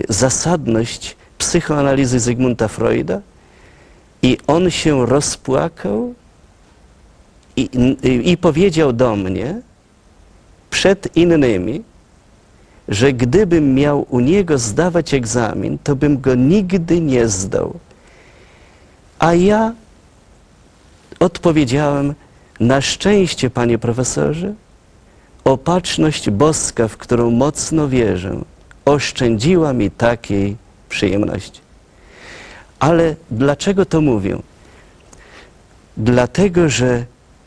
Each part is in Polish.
zasadność psychoanalizy Zygmunta Freuda i on się rozpłakał i powiedział do mnie przed innymi, że gdybym miał u niego zdawać egzamin, to bym go nigdy nie zdał. A ja odpowiedziałem: na szczęście, panie profesorze, opatrzność boska, w którą mocno wierzę, oszczędziła mi takiej przyjemności. Ale dlaczego to mówię? Dlatego, że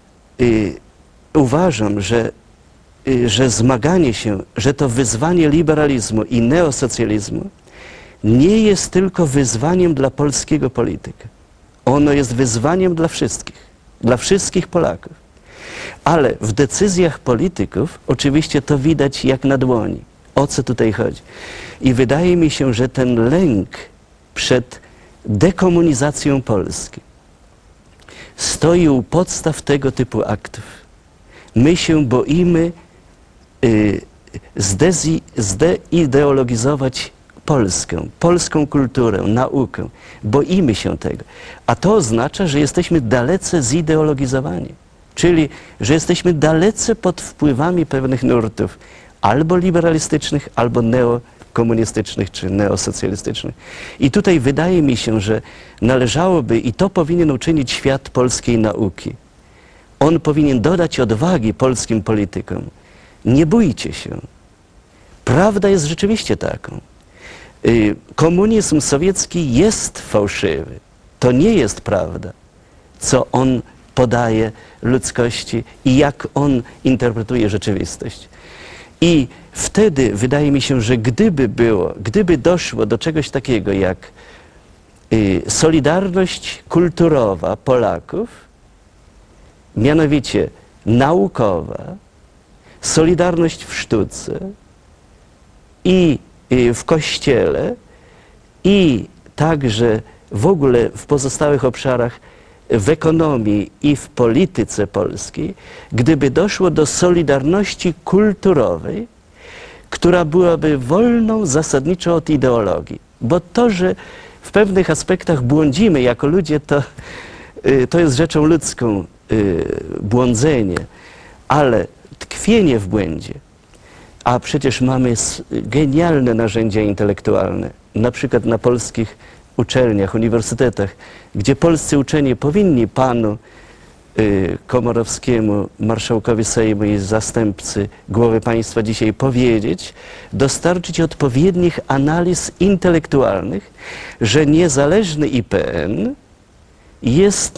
uważam, że zmaganie się, że to wyzwanie liberalizmu i neosocjalizmu nie jest tylko wyzwaniem dla polskiego polityka. Ono jest wyzwaniem dla wszystkich Polaków. Ale w decyzjach polityków oczywiście to widać jak na dłoni. O co tutaj chodzi? I wydaje mi się, że ten lęk przed dekomunizacją Polski stoi u podstaw tego typu aktów. My się boimy zdeideologizować Polskę, polską kulturę, naukę. Boimy się tego. A to oznacza, że jesteśmy dalece zideologizowani. Czyli, że jesteśmy dalece pod wpływami pewnych nurtów albo liberalistycznych, albo neokomunistycznych, czy neosocjalistycznych. I tutaj wydaje mi się, że należałoby, i to powinien uczynić świat polskiej nauki, on powinien dodać odwagi polskim politykom. Nie bójcie się. Prawda jest rzeczywiście taką. Komunizm sowiecki jest fałszywy. To nie jest prawda, co on podaje ludzkości i jak on interpretuje rzeczywistość. I wtedy wydaje mi się, że gdyby doszło do czegoś takiego jak solidarność kulturowa Polaków, mianowicie naukowa, solidarność w sztuce i w Kościele i także w ogóle w pozostałych obszarach w ekonomii i w polityce polskiej, gdyby doszło do solidarności kulturowej, która byłaby wolną zasadniczo od ideologii. Bo to, że w pewnych aspektach błądzimy jako ludzie, to jest rzeczą ludzką, błądzenie, ale tkwienie w błędzie, a przecież mamy genialne narzędzia intelektualne, na przykład na polskich uczelniach, uniwersytetach, gdzie polscy uczeni powinni panu Komorowskiemu, marszałkowi Sejmu i zastępcy głowy państwa dzisiaj powiedzieć, dostarczyć odpowiednich analiz intelektualnych, że niezależny IPN jest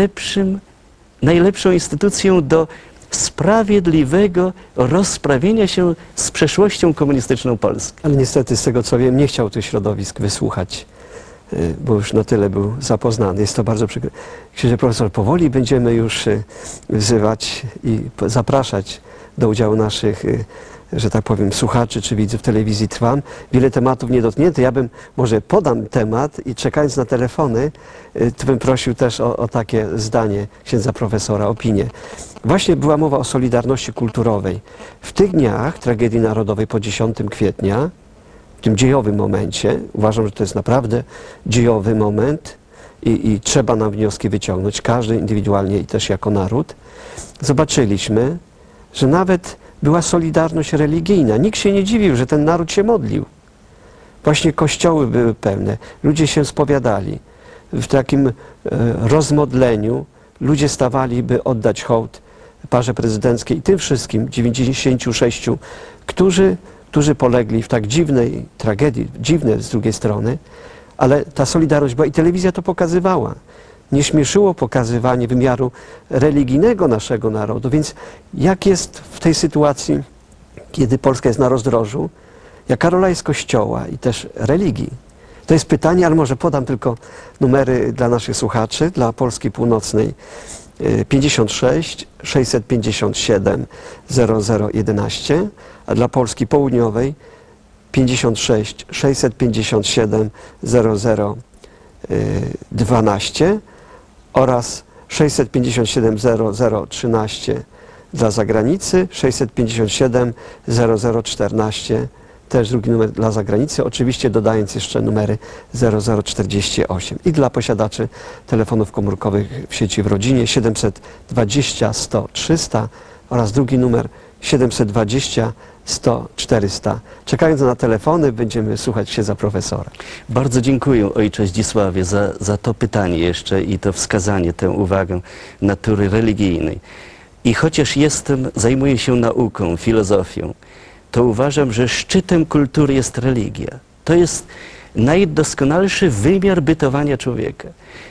najlepszą instytucją do sprawiedliwego rozprawienia się z przeszłością komunistyczną Polski. Ale niestety, z tego co wiem, nie chciał tych środowisk wysłuchać, bo już na tyle był zapoznany. Jest to bardzo przykre. Księże profesor, powoli będziemy już wzywać i zapraszać do udziału naszych, że tak powiem, słuchaczy czy widzów telewizji Trwam. Wiele tematów niedotkniętych. Ja bym może podam temat i czekając na telefony, to bym prosił też o takie zdanie księdza profesora, opinię. Właśnie była mowa o solidarności kulturowej. W tych dniach tragedii narodowej po 10 kwietnia, w tym dziejowym momencie, uważam, że to jest naprawdę dziejowy moment i trzeba nam wnioski wyciągnąć, każdy indywidualnie i też jako naród, zobaczyliśmy, że nawet była solidarność religijna. Nikt się nie dziwił, że ten naród się modlił. Właśnie kościoły były pełne, ludzie się spowiadali. W takim rozmodleniu ludzie stawali, by oddać hołd parze prezydenckiej i tym wszystkim 96, którzy polegli w tak dziwnej tragedii, dziwne z drugiej strony, ale ta solidarność była i telewizja to pokazywała. Nie śmieszyło pokazywanie wymiaru religijnego naszego narodu, więc jak jest w tej sytuacji, kiedy Polska jest na rozdrożu, jaka rola jest Kościoła i też religii? To jest pytanie, ale może podam tylko numery dla naszych słuchaczy, dla Polski Północnej 56 657 0011, a dla Polski Południowej 56 657 0012 oraz 657 0013 dla zagranicy, 657 0014 też drugi numer dla zagranicy, oczywiście dodając jeszcze numery 0048. I dla posiadaczy telefonów komórkowych w sieci w rodzinie 720 100 300 oraz drugi numer 720 100 400. Czekając na telefony, będziemy słuchać księdza profesora. Bardzo dziękuję, ojcze Zdzisławie, za to pytanie jeszcze i to wskazanie, tę uwagę natury religijnej. I chociaż zajmuję się nauką, filozofią, to uważam, że szczytem kultury jest religia. To jest najdoskonalszy wymiar bytowania człowieka.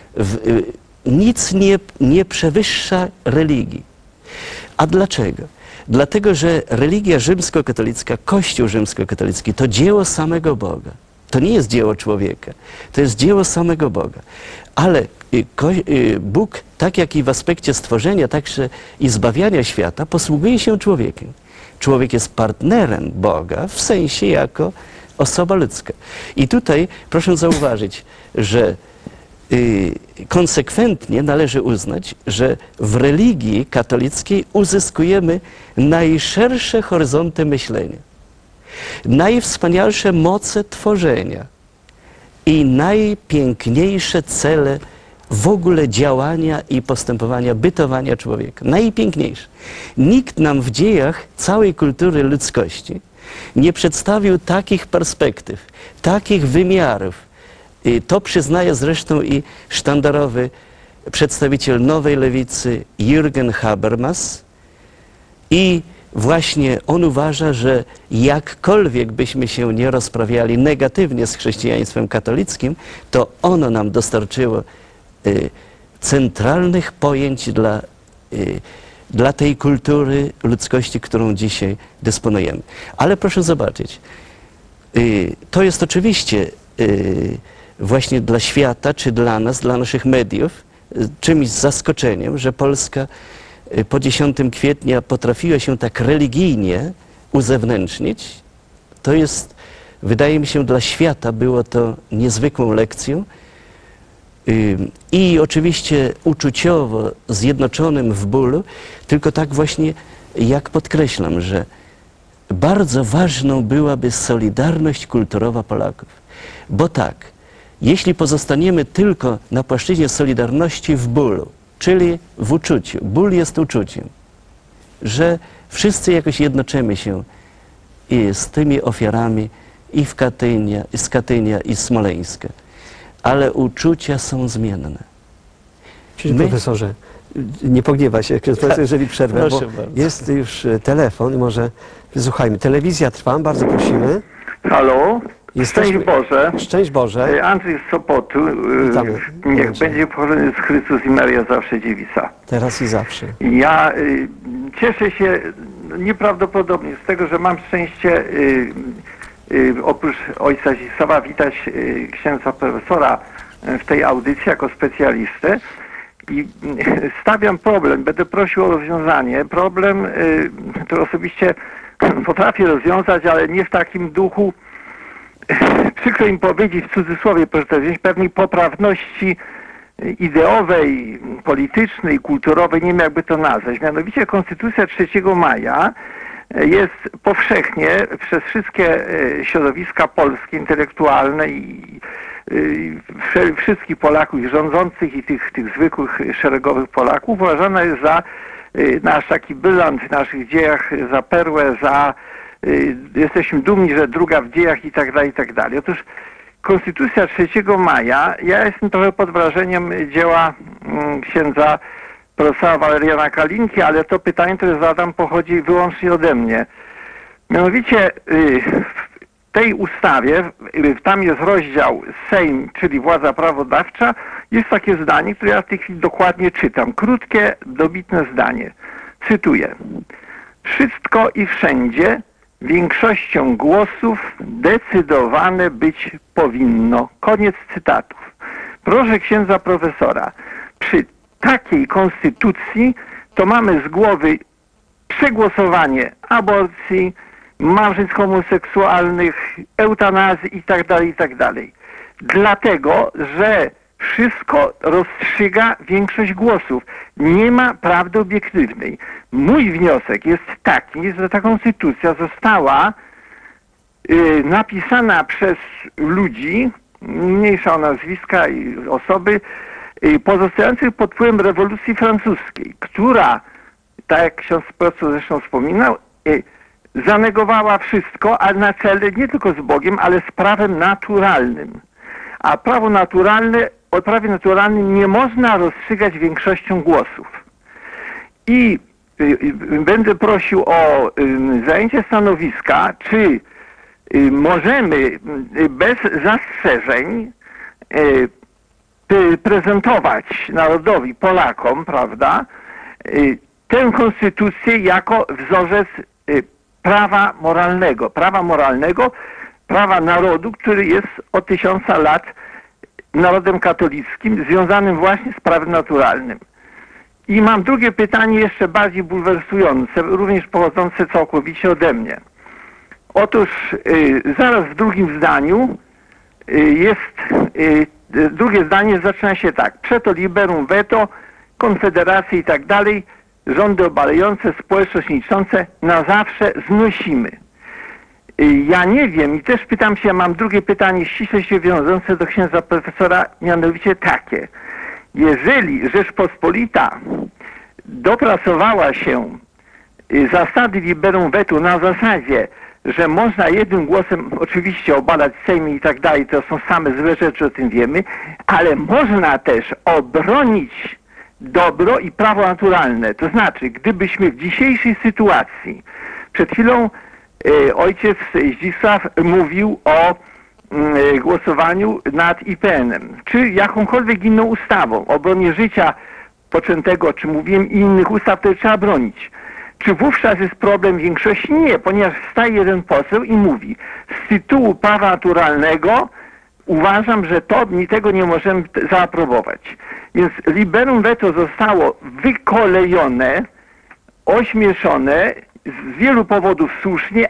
Nic nie przewyższa religii. A dlaczego? Dlatego, że religia rzymskokatolicka, Kościół rzymskokatolicki to dzieło samego Boga. To nie jest dzieło człowieka, to jest dzieło samego Boga. Ale Bóg, tak jak i w aspekcie stworzenia, także i zbawiania świata, posługuje się człowiekiem. Człowiek jest partnerem Boga w sensie jako osoba ludzka. I tutaj proszę zauważyć, że konsekwentnie należy uznać, że w religii katolickiej uzyskujemy najszersze horyzonty myślenia, najwspanialsze moce tworzenia i najpiękniejsze cele w ogóle działania i postępowania, bytowania człowieka. Najpiękniejsze. Nikt nam w dziejach całej kultury ludzkości nie przedstawił takich perspektyw, takich wymiarów. I to przyznaje zresztą i sztandarowy przedstawiciel nowej lewicy Jürgen Habermas. I właśnie on uważa, że jakkolwiek byśmy się nie rozprawiali negatywnie z chrześcijaństwem katolickim, to ono nam dostarczyło centralnych pojęć dla tej kultury ludzkości, którą dzisiaj dysponujemy. Ale proszę zobaczyć, to jest oczywiście właśnie dla świata, czy dla nas, dla naszych mediów, czymś zaskoczeniem, że Polska po 10 kwietnia potrafiła się tak religijnie uzewnętrznić. To jest, wydaje mi się, dla świata było to niezwykłą lekcją. I oczywiście uczuciowo zjednoczonym w bólu, tylko tak właśnie, jak podkreślam, że bardzo ważną byłaby solidarność kulturowa Polaków. Bo tak, jeśli pozostaniemy tylko na płaszczyźnie solidarności w bólu, czyli w uczuciu, ból jest uczuciem, że wszyscy jakoś jednoczymy się i z tymi ofiarami i z Katynia i Smoleńska. Ale uczucia są zmienne. Księże profesorze, nie pogniewa się, ksiądz profesor, jeżeli przerwę, Proszę bo bardzo. jest już telefon i może wysłuchajmy. Telewizja trwa, bardzo prosimy. Halo, Jesteśmy- szczęść Boże. Szczęść Boże. Andrzej z Sopotu. Witamy. Niech Andrzej. będzie pochwalony z Chrystus i Maria zawsze dziewica. Teraz i zawsze. Ja cieszę się nieprawdopodobnie z tego, że mam szczęście oprócz ojca Zdzisława witać księdza profesora w tej audycji jako specjalistę. I stawiam problem, będę prosił o rozwiązanie. Problem, który osobiście potrafię rozwiązać, ale nie w takim duchu, przykro im powiedzieć w cudzysłowie, proszę to wziąć, pewnej poprawności ideowej, politycznej, kulturowej, nie wiem jakby to nazwać. Mianowicie Konstytucja 3 maja jest powszechnie przez wszystkie środowiska polskie, intelektualne i wszystkich Polaków, i rządzących, i tych zwykłych, szeregowych Polaków uważana jest za nasz taki brylant w naszych dziejach, za perłę, jesteśmy dumni, że druga w dziejach i tak dalej, i tak dalej. Otóż Konstytucja 3 maja, ja jestem trochę pod wrażeniem dzieła księdza profesora Waleriana Kalinki, ale to pytanie, które zadam, pochodzi wyłącznie ode mnie. Mianowicie w tej ustawie, tam jest rozdział Sejm, czyli władza prawodawcza, jest takie zdanie, które ja w tej chwili dokładnie czytam. Krótkie, dobitne zdanie. Cytuję. Wszystko i wszędzie większością głosów decydowane być powinno. Koniec cytatów. Proszę księdza profesora, przy takiej konstytucji to mamy z głowy przegłosowanie aborcji, małżeństw homoseksualnych, eutanazji itd., itd. Dlatego, że wszystko rozstrzyga większość głosów. Nie ma prawdy obiektywnej. Mój wniosek jest taki, że ta konstytucja została napisana przez ludzi, mniejsza o nazwiska i osoby, pozostających pod wpływem rewolucji francuskiej, która, tak jak ksiądz profesor zresztą wspominał, zanegowała wszystko, a na czele nie tylko z Bogiem, ale z prawem naturalnym. A prawo naturalne, o prawie naturalnym nie można rozstrzygać większością głosów. I będę prosił o zajęcie stanowiska, czy możemy bez zastrzeżeń prezentować narodowi, Polakom, prawda, tę konstytucję jako wzorzec prawa moralnego, prawa narodu, który jest od 1000 lat narodem katolickim, związanym właśnie z prawem naturalnym. I mam drugie pytanie, jeszcze bardziej bulwersujące, również pochodzące całkowicie ode mnie. Otóż zaraz w drugim zdaniu drugie zdanie zaczyna się tak. Przeto liberum veto, konfederacje i tak dalej, rządy obalające, społeczność niszczące na zawsze znosimy. Ja nie wiem i też pytam się, mam drugie pytanie ściśle się wiążące do księdza profesora, mianowicie takie. Jeżeli Rzeczpospolita dopracowała się zasady liberum veto na zasadzie, że można jednym głosem oczywiście obalać Sejm i tak dalej, to są same złe rzeczy, o tym wiemy, ale można też obronić dobro i prawo naturalne. To znaczy, gdybyśmy w dzisiejszej sytuacji, przed chwilą ojciec Zdzisław mówił o głosowaniu nad IPN-em, czy jakąkolwiek inną ustawą, obronie życia poczętego, czy mówiłem innych ustaw, to trzeba bronić. Czy wówczas jest problem większości? Nie, ponieważ wstaje jeden poseł i mówi, z tytułu prawa naturalnego uważam, że tego nie możemy zaaprobować. Więc liberum veto zostało wykolejone, ośmieszone, z wielu powodów słusznie,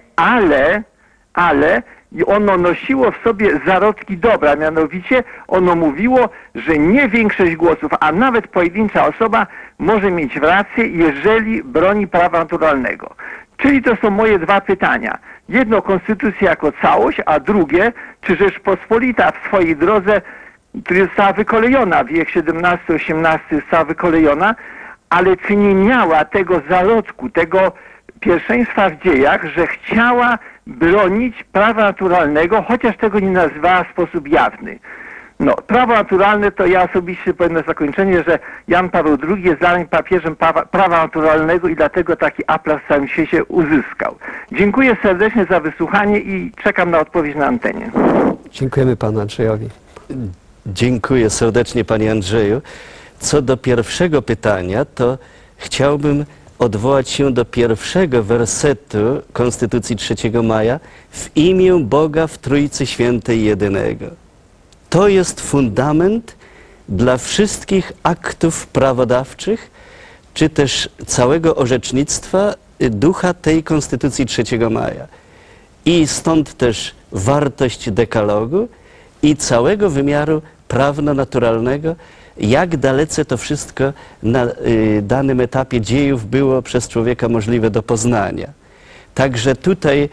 ale ono nosiło w sobie zarodki dobra, mianowicie ono mówiło, że nie większość głosów, a nawet pojedyncza osoba może mieć rację, jeżeli broni prawa naturalnego. Czyli to są moje dwa pytania. Jedno, konstytucja jako całość, a drugie, czy Rzeczpospolita w swojej drodze, która została wykolejona, wiek XVII-XVIII została wykolejona, ale czy nie miała tego zarodku, tego pierwszeństwa w dziejach, że chciała bronić prawa naturalnego, chociaż tego nie nazywała w sposób jawny. No, prawo naturalne to ja osobiście powiem na zakończenie, że Jan Paweł II jest zanim papieżem prawa naturalnego i dlatego taki aplauz w całym świecie uzyskał. Dziękuję serdecznie za wysłuchanie i czekam na odpowiedź na antenie. Dziękujemy panu Andrzejowi. Dziękuję serdecznie, panie Andrzeju. Co do pierwszego pytania, to chciałbym odwołać się do pierwszego wersetu Konstytucji 3 maja w imię Boga w Trójcy Świętej Jedynego. To jest fundament dla wszystkich aktów prawodawczych, czy też całego orzecznictwa ducha tej Konstytucji 3 maja. I stąd też wartość dekalogu i całego wymiaru prawno-naturalnego, jak dalece to wszystko na danym etapie dziejów było przez człowieka możliwe do poznania. Także tutaj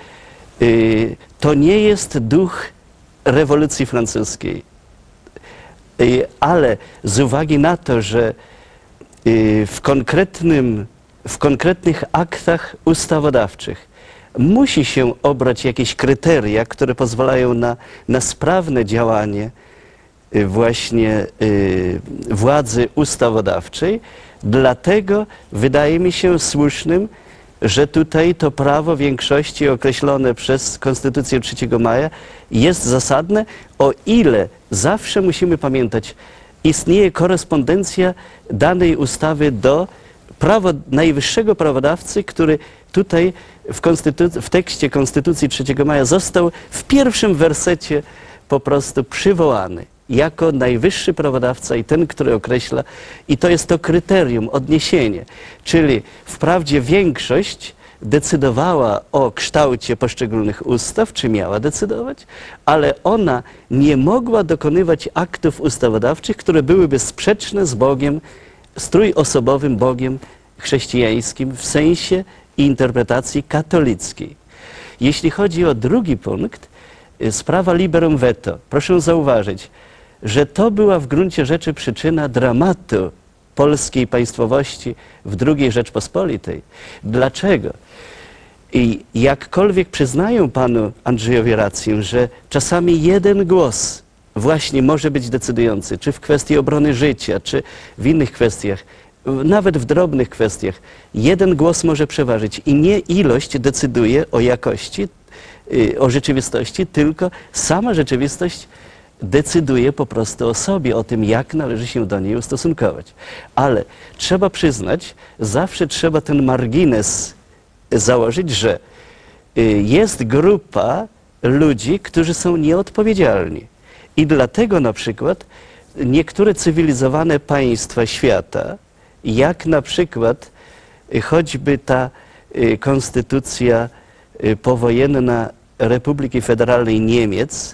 to nie jest duch rewolucji francuskiej, ale z uwagi na to, że w konkretnych aktach ustawodawczych musi się obrać jakieś kryteria, które pozwalają na sprawne działanie właśnie władzy ustawodawczej. Dlatego wydaje mi się słusznym, że tutaj to prawo większości określone przez Konstytucję 3 maja jest zasadne, o ile zawsze musimy pamiętać, istnieje korespondencja danej ustawy do najwyższego prawodawcy, który tutaj w tekście Konstytucji 3 maja został w pierwszym wersecie po prostu przywołany jako najwyższy prawodawca i ten, który określa, i to jest to kryterium, odniesienie. Czyli wprawdzie większość decydowała o kształcie poszczególnych ustaw, czy miała decydować, ale ona nie mogła dokonywać aktów ustawodawczych, które byłyby sprzeczne z Bogiem, z trójosobowym Bogiem chrześcijańskim w sensie interpretacji katolickiej. Jeśli chodzi o drugi punkt, sprawa liberum veto, proszę zauważyć, że to była w gruncie rzeczy przyczyna dramatu polskiej państwowości w II Rzeczpospolitej. Dlaczego? I jakkolwiek przyznają panu Andrzejowi rację, że czasami jeden głos właśnie może być decydujący, czy w kwestii obrony życia, czy w innych kwestiach, nawet w drobnych kwestiach, jeden głos może przeważyć i nie ilość decyduje o jakości, o rzeczywistości, tylko sama rzeczywistość decyduje po prostu o sobie, o tym, jak należy się do niej ustosunkować. Ale trzeba przyznać, zawsze trzeba ten margines założyć, że jest grupa ludzi, którzy są nieodpowiedzialni. I dlatego na przykład niektóre cywilizowane państwa świata, jak na przykład choćby ta konstytucja powojenna Republiki Federalnej Niemiec,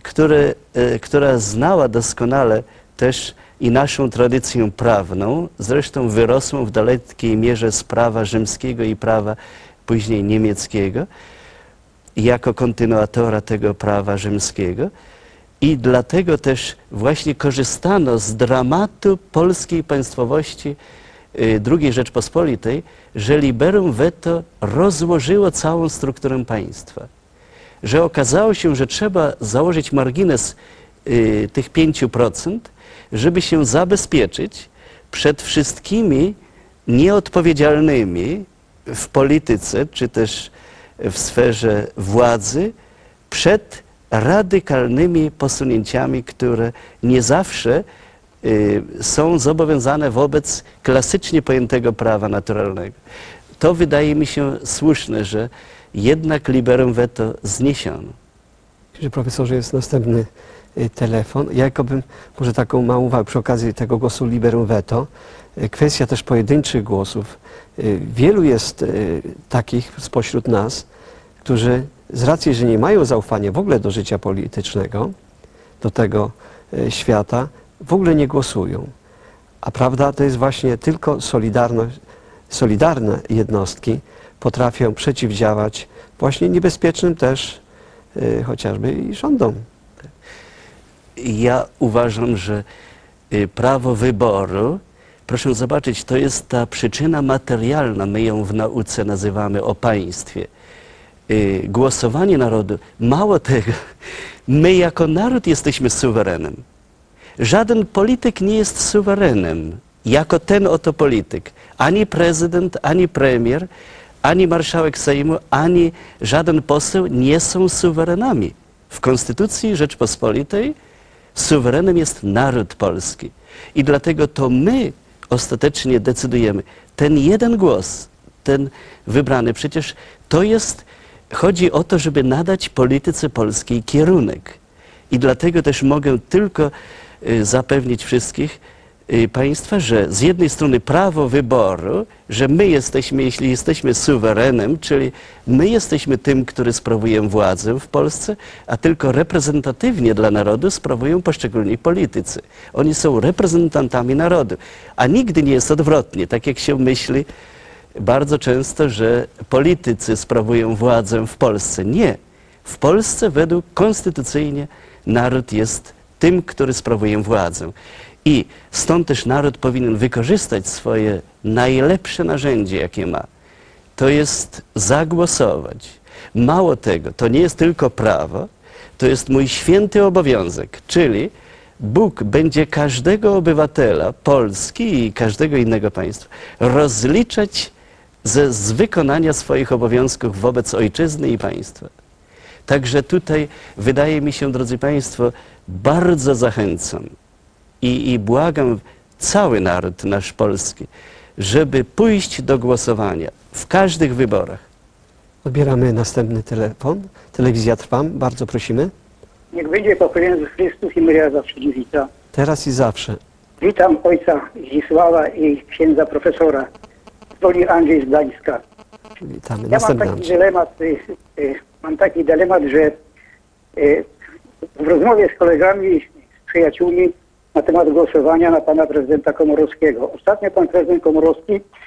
która znała doskonale też i naszą tradycję prawną, zresztą wyrosłą w dalekiej mierze z prawa rzymskiego i prawa później niemieckiego, jako kontynuatora tego prawa rzymskiego. I dlatego też właśnie korzystano z dramatu polskiej państwowości II Rzeczpospolitej, że liberum veto rozłożyło całą strukturę państwa. Że okazało się, że trzeba założyć margines tych 5%, żeby się zabezpieczyć przed wszystkimi nieodpowiedzialnymi w polityce, czy też w sferze władzy, przed radykalnymi posunięciami, które nie zawsze są zobowiązane wobec klasycznie pojętego prawa naturalnego. To wydaje mi się słuszne, że jednak liberum veto zniesiono. Panie profesorze, jest następny telefon. Ja jakbym może taką małą uwagę przy okazji tego głosu liberum veto. Kwestia też pojedynczych głosów. Wielu jest takich spośród nas, którzy z racji, że nie mają zaufania w ogóle do życia politycznego, do tego świata, w ogóle nie głosują. A prawda to jest właśnie tylko solidarne jednostki potrafią przeciwdziałać właśnie niebezpiecznym też chociażby i rządom. Ja uważam, że prawo wyboru, proszę zobaczyć, to jest ta przyczyna materialna, my ją w nauce nazywamy o państwie. Głosowanie narodu, mało tego, my jako naród jesteśmy suwerenem. Żaden polityk nie jest suwerenem, jako ten oto polityk. Ani prezydent, ani premier, ani marszałek Sejmu, ani żaden poseł nie są suwerenami. W Konstytucji Rzeczpospolitej suwerenem jest naród polski. I dlatego to my ostatecznie decydujemy. Ten jeden głos, ten wybrany, przecież to jest, chodzi o to, żeby nadać polityce polskiej kierunek. I dlatego też mogę tylko zapewnić wszystkich państwa, że z jednej strony prawo wyboru, że my jesteśmy, jeśli jesteśmy suwerenem, czyli my jesteśmy tym, który sprawuje władzę w Polsce, a tylko reprezentatywnie dla narodu sprawują poszczególni politycy. Oni są reprezentantami narodu, a nigdy nie jest odwrotnie, tak jak się myśli bardzo często, że politycy sprawują władzę w Polsce. Nie. W Polsce według konstytucyjnie naród jest tym, który sprawuje władzę. I stąd też naród powinien wykorzystać swoje najlepsze narzędzie, jakie ma. To jest zagłosować. Mało tego, to nie jest tylko prawo, to jest mój święty obowiązek, czyli Bóg będzie każdego obywatela Polski i każdego innego państwa rozliczać z wykonania swoich obowiązków wobec ojczyzny i państwa. Także tutaj wydaje mi się, drodzy państwo, bardzo zachęcam i błagam cały naród nasz polski, żeby pójść do głosowania w każdych wyborach. Odbieramy następny telefon. Telewizja Trwam. Bardzo prosimy. Niech będzie pochwalony Jezus Chrystus i Maria zawsze dziewicza. Teraz i zawsze. Witam ojca Zdzisława i księdza profesora. Dzwoni Andrzej z Gdańska. Witamy. Ja Następny mam taki dylemat, że w rozmowie z kolegami, z przyjaciółmi na temat głosowania na pana prezydenta Komorowskiego. Ostatnio pan prezydent Komorowski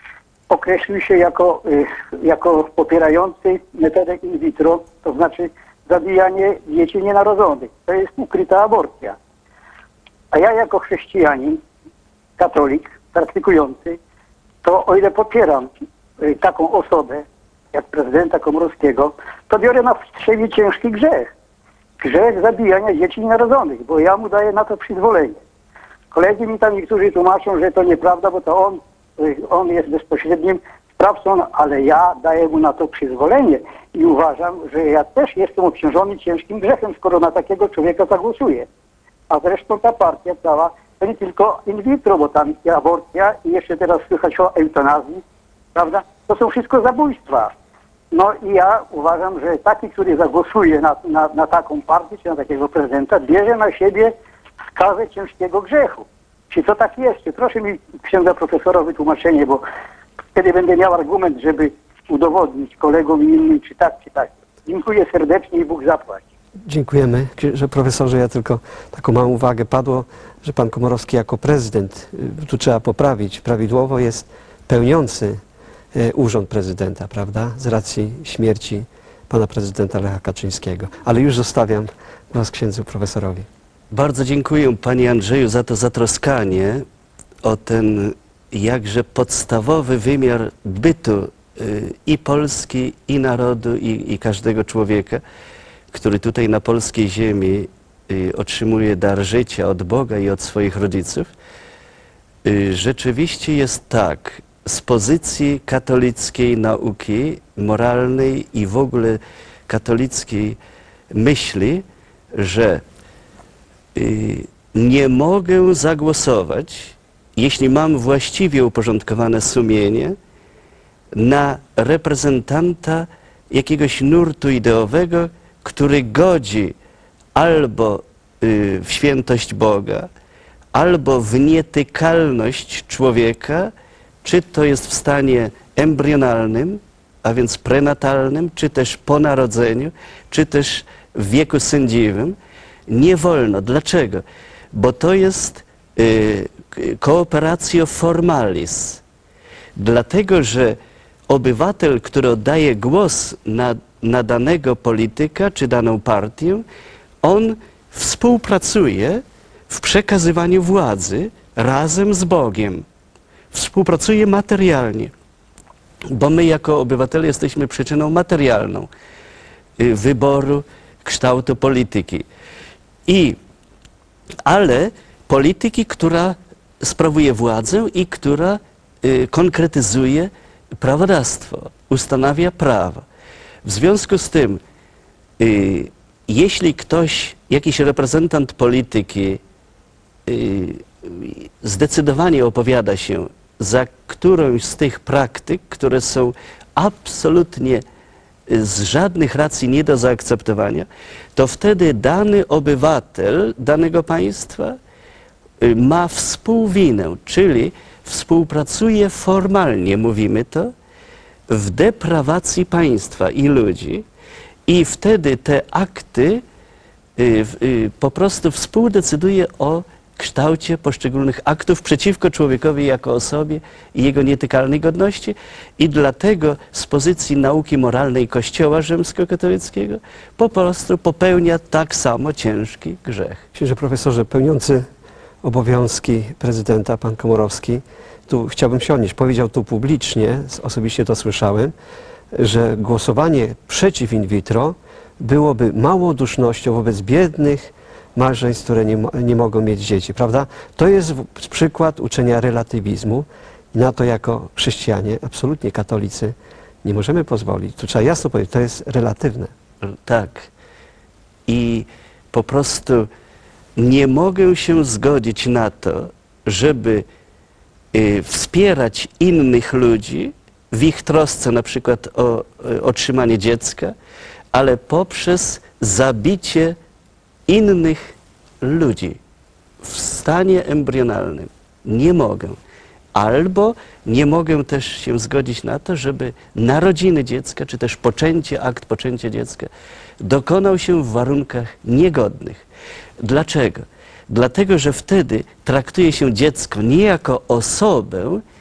określił się jako popierający metodę in vitro, to znaczy zabijanie dzieci nienarodzonych. To jest ukryta aborcja. A ja jako chrześcijanin, katolik, praktykujący, to o ile popieram taką osobę, jak prezydenta Komorowskiego, to biorę na siebie ciężki grzech. Grzech zabijania dzieci nienarodzonych, bo ja mu daję na to przyzwolenie. Koledzy mi tam niektórzy tłumaczą, że to nieprawda, bo to on jest bezpośrednim sprawcą, ale ja daję mu na to przyzwolenie i uważam, że ja też jestem obciążony ciężkim grzechem, skoro na takiego człowieka zagłosuję. A zresztą ta partia cała to nie tylko in vitro, bo tam i aborcja i jeszcze teraz słychać o eutanazji, prawda? To są wszystko zabójstwa. No i ja uważam, że taki, który zagłosuje na taką partię, czy na takiego prezydenta, bierze na siebie skazę ciężkiego grzechu. Czy to tak jest? Czy proszę mi księdza profesora o wytłumaczenie, bo wtedy będę miał argument, żeby udowodnić kolegom i innym, czy tak, czy tak. Dziękuję serdecznie i Bóg zapłać. Dziękujemy. Księże profesorze, ja tylko taką małą uwagę. Padło, że pan Komorowski jako prezydent, tu trzeba poprawić, prawidłowo jest pełniący urząd prezydenta, prawda? Z racji śmierci pana prezydenta Lecha Kaczyńskiego. Ale już zostawiam głos księdzu profesorowi. Bardzo dziękuję panie Andrzeju za to zatroskanie o ten jakże podstawowy wymiar bytu i Polski, i narodu, i każdego człowieka, który tutaj na polskiej ziemi otrzymuje dar życia od Boga i od swoich rodziców. Rzeczywiście jest tak, z pozycji katolickiej nauki moralnej i w ogóle katolickiej myśli, że nie mogę zagłosować, jeśli mam właściwie uporządkowane sumienie, na reprezentanta jakiegoś nurtu ideowego, który godzi albo w świętość Boga, albo w nietykalność człowieka, czy to jest w stanie embrionalnym, a więc prenatalnym, czy też po narodzeniu, czy też w wieku sędziwym. Nie wolno. Dlaczego? Bo to jest cooperatio formalis. Dlatego, że obywatel, który oddaje głos na danego polityka czy daną partię, on współpracuje w przekazywaniu władzy razem z Bogiem. Współpracuje materialnie, bo my jako obywatele jesteśmy przyczyną materialną wyboru, kształtu polityki. Ale polityki, która sprawuje władzę i która konkretyzuje prawodawstwo, ustanawia prawo. W związku z tym, jeśli ktoś, jakiś reprezentant polityki zdecydowanie opowiada się za którąś z tych praktyk, które są absolutnie z żadnych racji nie do zaakceptowania, to wtedy dany obywatel danego państwa ma współwinę, czyli współpracuje formalnie, mówimy to, w deprawacji państwa i ludzi i wtedy te akty po prostu współdecyduje o kształcie poszczególnych aktów przeciwko człowiekowi jako osobie i jego nietykalnej godności i dlatego z pozycji nauki moralnej Kościoła rzymskokatolickiego po prostu popełnia tak samo ciężki grzech. Księże profesorze, pełniący obowiązki prezydenta, pan Komorowski, tu chciałbym się odnieść, powiedział tu publicznie, osobiście to słyszałem, że głosowanie przeciw in vitro byłoby małodusznością wobec biednych małżeństw, które nie mogą mieć dzieci, prawda? To jest przykład uczenia relatywizmu i na to jako chrześcijanie, absolutnie katolicy, nie możemy pozwolić. Tu trzeba jasno powiedzieć, to jest relatywne. Tak. I po prostu nie mogę się zgodzić na to, żeby wspierać innych ludzi w ich trosce na przykład o otrzymanie dziecka, ale poprzez zabicie innych ludzi w stanie embrionalnym. Nie mogę. Albo nie mogę też się zgodzić na to, żeby narodziny dziecka, czy też akt poczęcia dziecka dokonał się w warunkach niegodnych. Dlaczego? Dlatego, że wtedy traktuje się dziecko nie jako osobę,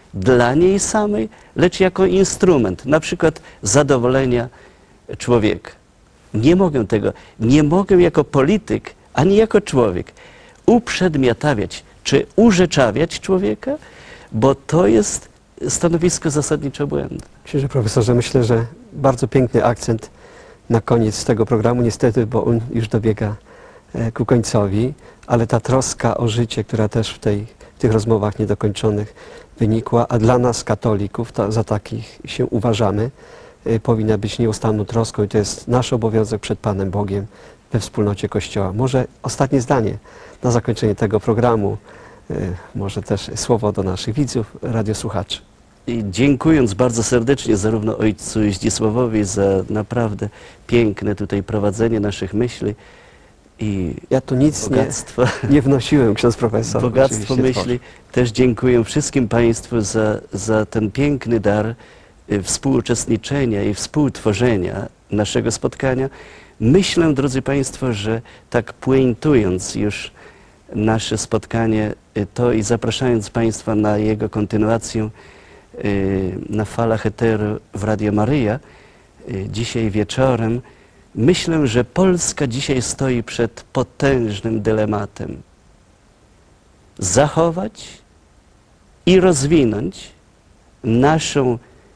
dla niej samej, lecz jako instrument, na przykład zadowolenia człowieka. Nie mogę jako polityk, ani jako człowiek uprzedmiotawiać czy urzeczawiać człowieka, bo to jest stanowisko zasadniczo błędne. Księże profesorze, myślę, że bardzo piękny akcent na koniec tego programu, niestety, bo on już dobiega ku końcowi, ale ta troska o życie, która też w tych rozmowach niedokończonych wynikła, a dla nas katolików, za takich się uważamy, powinna być nieustanną troską i to jest nasz obowiązek przed Panem Bogiem we wspólnocie Kościoła. Może ostatnie zdanie na zakończenie tego programu, może też słowo do naszych widzów, radiosłuchaczy. I dziękując bardzo serdecznie zarówno ojcu Zdzisławowi za naprawdę piękne tutaj prowadzenie naszych myśli i ja tu nic bogactwo, nie wnosiłem, ksiądz profesor. Bogactwo myśli. Też dziękuję wszystkim Państwu za ten piękny dar współuczestniczenia i współtworzenia naszego spotkania. Myślę, drodzy Państwo, że tak puentując już nasze spotkanie, to i zapraszając Państwa na jego kontynuację na falach eteru w Radio Maryja, dzisiaj wieczorem, myślę, że Polska dzisiaj stoi przed potężnym dylematem. Zachować i rozwinąć naszą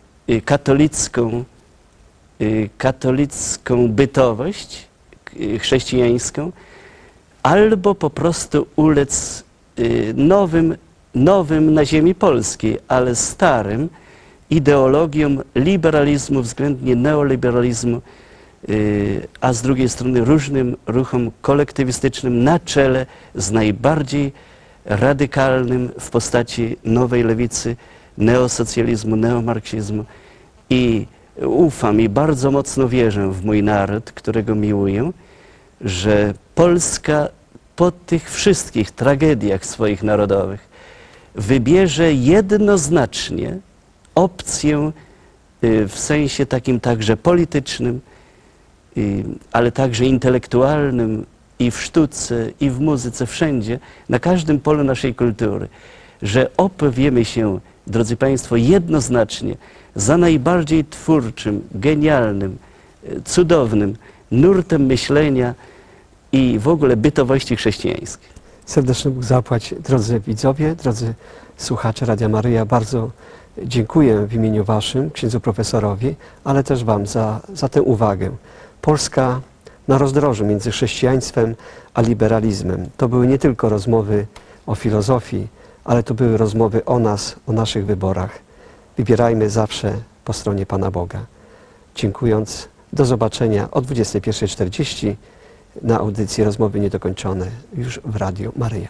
katolicką bytowość chrześcijańską, albo po prostu ulec nowym na ziemi polskiej, ale starym ideologiom liberalizmu, względnie neoliberalizmu, a z drugiej strony różnym ruchom kolektywistycznym na czele z najbardziej radykalnym w postaci nowej lewicy, neosocjalizmu, neomarksizmu. I ufam i bardzo mocno wierzę w mój naród, którego miłuję, że Polska po tych wszystkich tragediach swoich narodowych wybierze jednoznacznie opcję w sensie takim także politycznym, ale także intelektualnym i w sztuce, i w muzyce, wszędzie, na każdym polu naszej kultury, że opowiemy się, drodzy Państwo, jednoznacznie za najbardziej twórczym, genialnym, cudownym nurtem myślenia i w ogóle bytowości chrześcijańskiej. Serdecznie Bóg zapłać, drodzy widzowie, drodzy słuchacze Radia Maryja. Bardzo dziękuję w imieniu Waszym, księdzu profesorowi, ale też Wam za tę uwagę. Polska na rozdrożu między chrześcijaństwem a liberalizmem. To były nie tylko rozmowy o filozofii, ale to były rozmowy o nas, o naszych wyborach. Wybierajmy zawsze po stronie Pana Boga. Dziękując, do zobaczenia o 21:40 na audycji Rozmowy Niedokończone już w Radiu Maryja.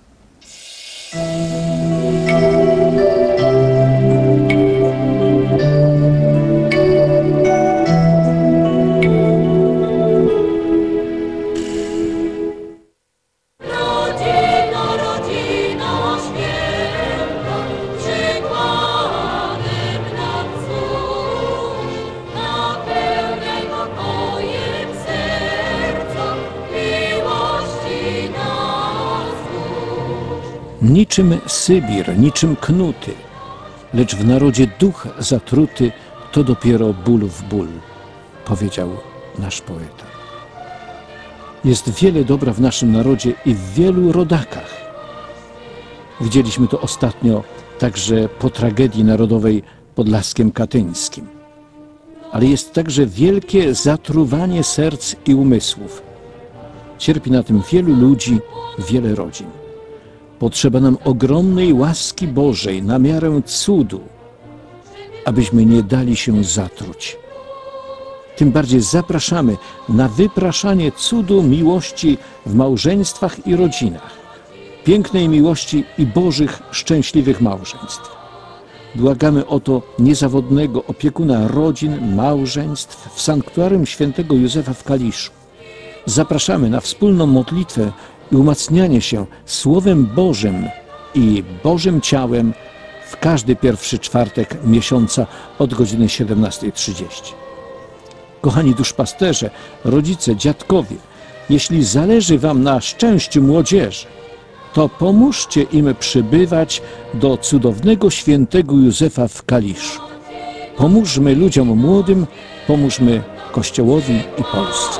Niczym Sybir, niczym knuty, lecz w narodzie duch zatruty, to dopiero bólów ból, powiedział nasz poeta. Jest wiele dobra w naszym narodzie i w wielu rodakach. Widzieliśmy to ostatnio także po tragedii narodowej pod Laskiem Katyńskim. Ale jest także wielkie zatruwanie serc i umysłów. Cierpi na tym wielu ludzi, wiele rodzin. Potrzeba nam ogromnej łaski Bożej na miarę cudu, abyśmy nie dali się zatruć. Tym bardziej zapraszamy na wypraszanie cudu miłości w małżeństwach i rodzinach, pięknej miłości i Bożych, szczęśliwych małżeństw. Błagamy o to niezawodnego opiekuna rodzin, małżeństw w sanktuarium świętego Józefa w Kaliszu. Zapraszamy na wspólną modlitwę i umacnianie się Słowem Bożym i Bożym Ciałem w każdy pierwszy czwartek miesiąca od godziny 17:30. Kochani duszpasterze, rodzice, dziadkowie, jeśli zależy Wam na szczęściu młodzieży, to pomóżcie im przybywać do cudownego świętego Józefa w Kaliszu. Pomóżmy ludziom młodym, pomóżmy Kościołowi i Polsce.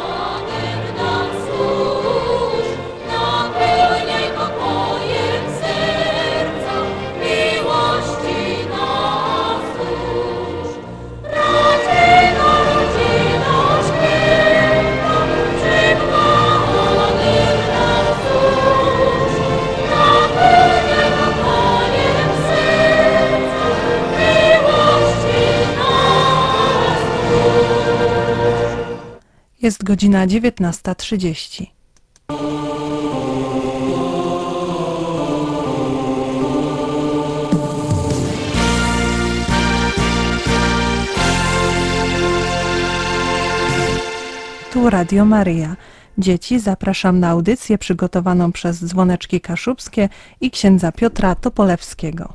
Jest godzina 19:30. Tu Radio Maryja. Dzieci, zapraszam na audycję przygotowaną przez Dzwoneczki Kaszubskie i księdza Piotra Topolewskiego.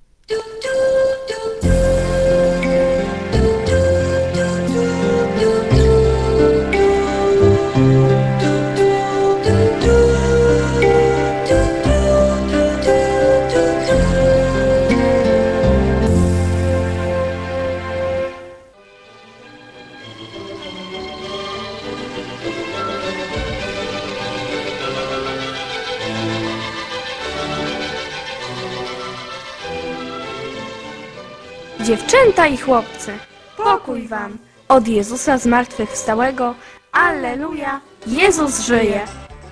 Dziewczęta i chłopcy, pokój wam! Od Jezusa zmartwychwstałego, alleluja, Jezus żyje!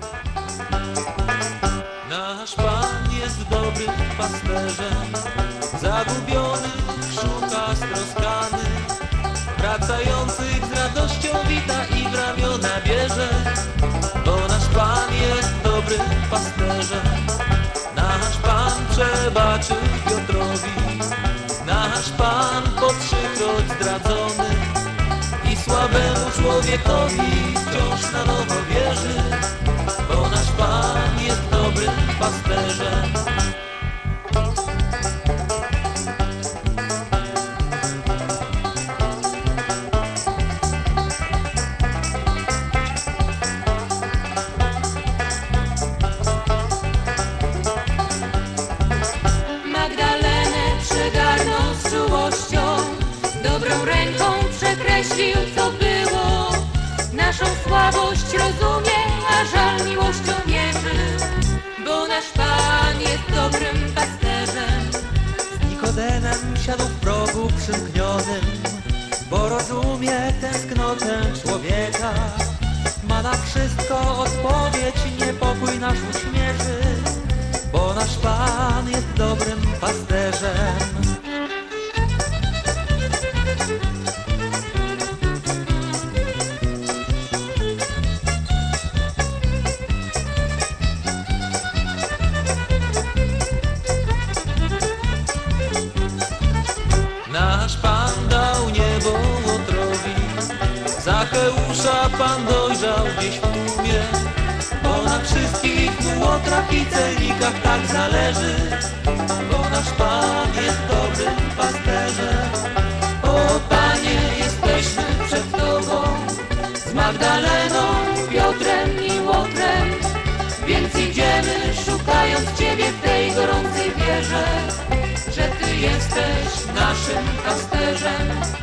Nasz Pan jest dobrym pasterzem, zagubionych szuka stroskany, wracających z radością wita i w ramiona bierze, bo nasz Pan jest dobrym pasterzem. Nasz Pan przebaczył Piotrowi, nasz Pan po 3-kroć zdradzony i słabemu człowiekowi wciąż na nowo wierzy, bo nasz Pan jest dobrym pasterzem. Dobrą ręką przekreślił, co było. Naszą słabość rozumie, a żal miłością mierzy, bo nasz Pan jest dobrym pasterzem. Z Nikodemem siadł w progu przymknionym, bo rozumie tęsknotę człowieka. Ma na wszystko odpowiedź, niepokój nasz uśmierzy, bo nasz Pan jest dobrym pasterzem. Nasz Pan dał niebo Łotrowi, Zacheusza Pan dojrzał gdzieś w tłumie, bo na wszystkich mu Łotrach i celnikach tak zależy, bo nasz Pan jest dobrym pasterzem. O Panie, jesteśmy przed Tobą, z Magdaleną, Piotrem i Łotrem, więc idziemy szukając Ciebie w tej gorącej wierze, że Ty jesteś naszym pasterzem.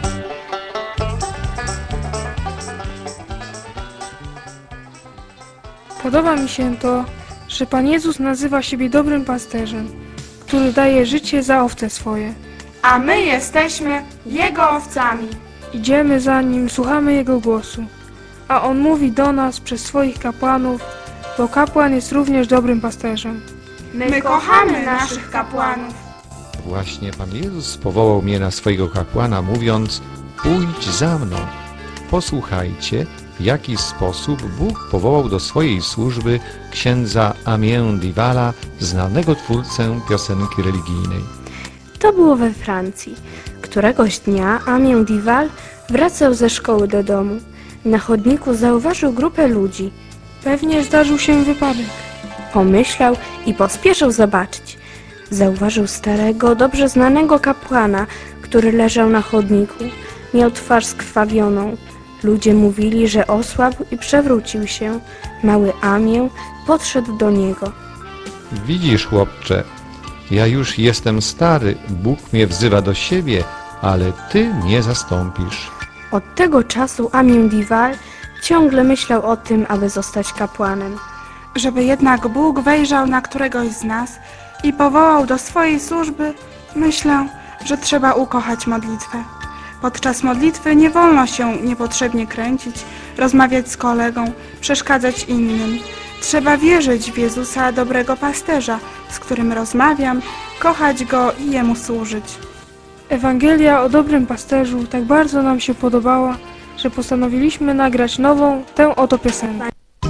Podoba mi się to, że Pan Jezus nazywa siebie dobrym pasterzem, który daje życie za owce swoje. A my jesteśmy Jego owcami. Idziemy za Nim, słuchamy Jego głosu, a On mówi do nas przez swoich kapłanów, bo kapłan jest również dobrym pasterzem. My kochamy naszych kapłanów. Właśnie Pan Jezus powołał mnie na swojego kapłana, mówiąc: pójdź za mną. Posłuchajcie, w jaki sposób Bóg powołał do swojej służby księdza Amien Divala, znanego twórcę piosenki religijnej. To było we Francji. Któregoś dnia Amien Dival wracał ze szkoły do domu. Na chodniku zauważył grupę ludzi. Pewnie zdarzył się wypadek. Pomyślał i pospieszył zobaczyć. Zauważył starego, dobrze znanego kapłana, który leżał na chodniku. Miał twarz skrwawioną. Ludzie mówili, że osłabł i przewrócił się. Mały Amien podszedł do niego. Widzisz, chłopcze, ja już jestem stary, Bóg mnie wzywa do siebie, ale ty mnie zastąpisz. Od tego czasu Amin Diwal ciągle myślał o tym, aby zostać kapłanem. Żeby jednak Bóg wejrzał na któregoś z nas i powołał do swojej służby, myślę, że trzeba ukochać modlitwę. Podczas modlitwy nie wolno się niepotrzebnie kręcić, rozmawiać z kolegą, przeszkadzać innym. Trzeba wierzyć w Jezusa, dobrego pasterza, z którym rozmawiam, kochać Go i Jemu służyć. Ewangelia o dobrym pasterzu tak bardzo nam się podobała, że postanowiliśmy nagrać nową, tę oto piosenkę.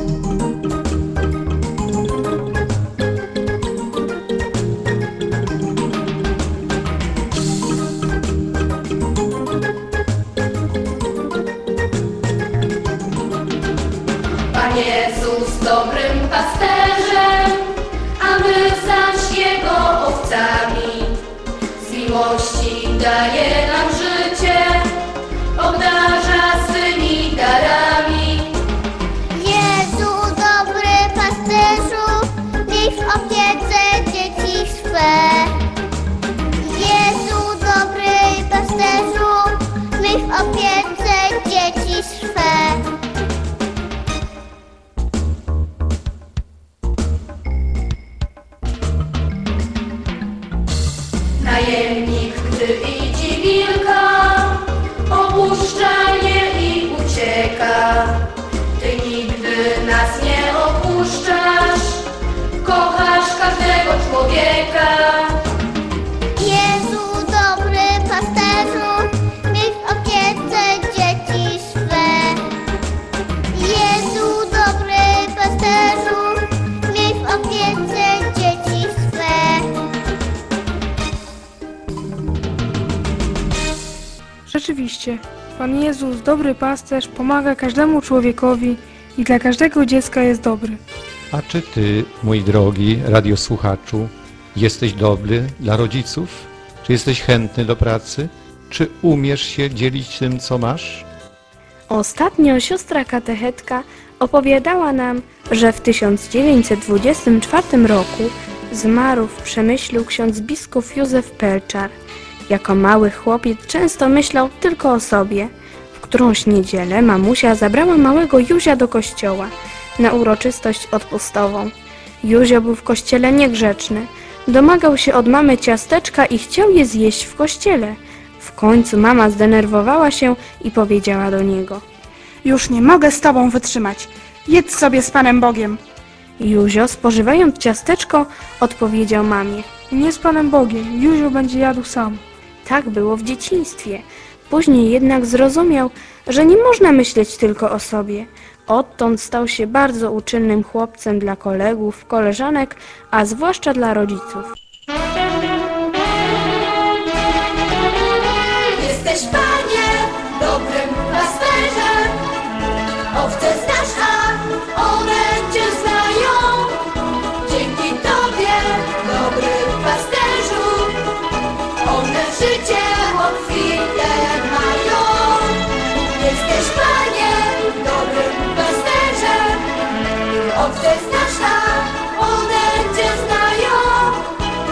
Pan Jezus dobrym pasterzem, a my zaś Jego owcami. Z miłości daje nam życie, obdarza swymi darami. Jezu, dobry pasterzu, miej w opiece dzieci swe. Jezu, dobry pasterzu, miej w opiece dzieci swe. Najemnik, gdy widzi wilka, opuszcza mnie i ucieka. Ty nigdy nas nie opuszczasz, kochasz każdego człowieka. Jezu, dobry pasterzu, miej w opiece dzieci swe. Jezu, dobry pasterzu, miej w opiece dzieci swe. Rzeczywiście, Pan Jezus, dobry pasterz, pomaga każdemu człowiekowi i dla każdego dziecka jest dobry. A czy ty, mój drogi radiosłuchaczu, jesteś dobry dla rodziców? Czy jesteś chętny do pracy? Czy umiesz się dzielić tym, co masz? Ostatnio siostra katechetka opowiadała nam, że w 1924 roku zmarł w Przemyślu ksiądz biskup Józef Pelczar. Jako mały chłopiec często myślał tylko o sobie. W którąś niedzielę mamusia zabrała małego Józia do kościoła na uroczystość odpustową. Józio był w kościele niegrzeczny. Domagał się od mamy ciasteczka i chciał je zjeść w kościele. W końcu mama zdenerwowała się i powiedziała do niego: Już nie mogę z tobą wytrzymać. Jedz sobie z Panem Bogiem. Józio, spożywając ciasteczko, odpowiedział mamie: Nie z Panem Bogiem, Józio będzie jadł sam. Tak było w dzieciństwie. Później jednak zrozumiał, że nie można myśleć tylko o sobie. Odtąd stał się bardzo uczynnym chłopcem dla kolegów, koleżanek, a zwłaszcza dla rodziców. Jesteś, Panie, dobrym pasterzem. Owce znasz, a one Cię znają. Dzięki Tobie, dobry pasterzu, one życie obfite mają. Jesteś, Panie, dobrym pasterzem. Owce znasz, a one Cię znają.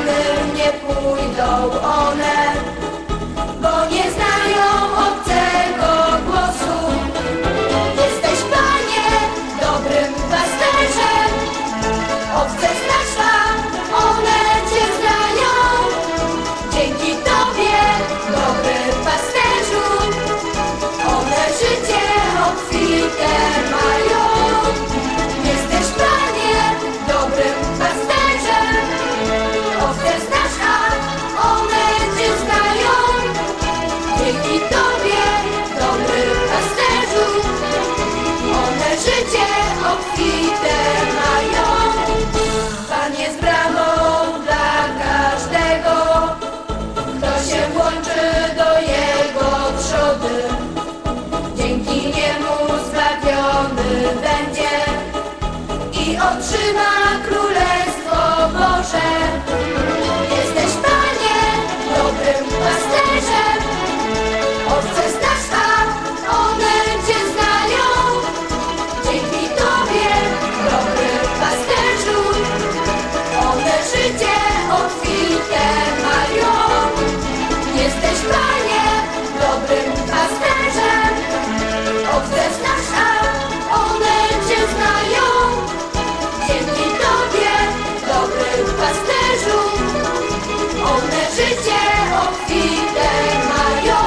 samym nie pójdą one, bo nie znają obcego głosu. Jesteś, Panie, dobrym pasterzem, owce znasz, a one Cię znają. Dzięki Tobie, dobry pasterzu, one życie obfite mają. Jesteś, Panie, dobrym pasterzem, owce znasz, a one Cię znają. Dzięki Tobie, dobry pasterzu, one życie obfite mają. Pan jest bramą dla każdego, kto się włączy do Jego trzody. Dzięki Niemu zbawiony będzie i otrzyma Królestwo Boże. Jesteś, Panie, dobrym pasterzem, owce znasz, a one Cię znają. Dzięki Tobie, dobry pasterzu, one życie obfite mają. Jesteś, Panie, dobrym pasterzem, owce znasz, a one Cię znają. Dzięki Tobie, dobry pasterzu, one życie obfite mają.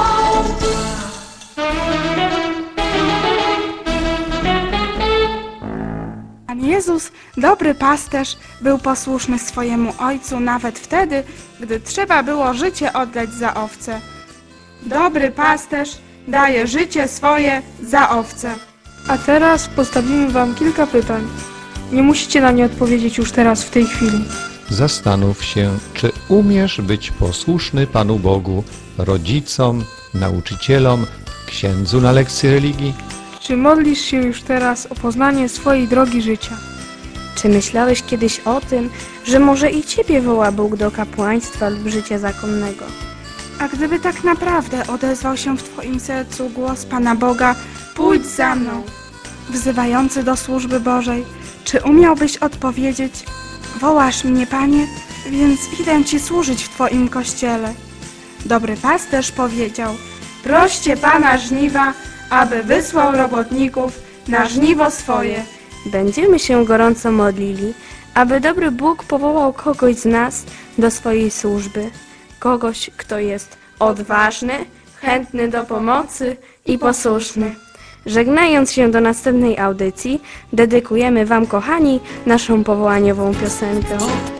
Pan Jezus, dobry pasterz, był posłuszny swojemu Ojcu nawet wtedy, gdy trzeba było życie oddać za owce. Dobry pasterz daje życie swoje za owce. A teraz postawimy Wam kilka pytań. Nie musicie na nie odpowiedzieć już teraz w tej chwili. Zastanów się, czy umiesz być posłuszny Panu Bogu, rodzicom, nauczycielom, księdzu na lekcji religii? Czy modlisz się już teraz o poznanie swojej drogi życia? Czy myślałeś kiedyś o tym, że może i Ciebie woła Bóg do kapłaństwa lub życia zakonnego? A gdyby tak naprawdę odezwał się w Twoim sercu głos Pana Boga, pójdź za mną, wzywający do służby Bożej, czy umiałbyś odpowiedzieć, wołasz mnie, Panie, więc idę Ci służyć w Twoim kościele? Dobry pasterz powiedział, proście Pana żniwa, aby wysłał robotników na żniwo swoje. Będziemy się gorąco modlili, aby dobry Bóg powołał kogoś z nas do swojej służby. Kogoś, kto jest odważny, chętny do pomocy i posłuszny. Żegnając się do następnej audycji, dedykujemy Wam, kochani, naszą powołaniową piosenkę.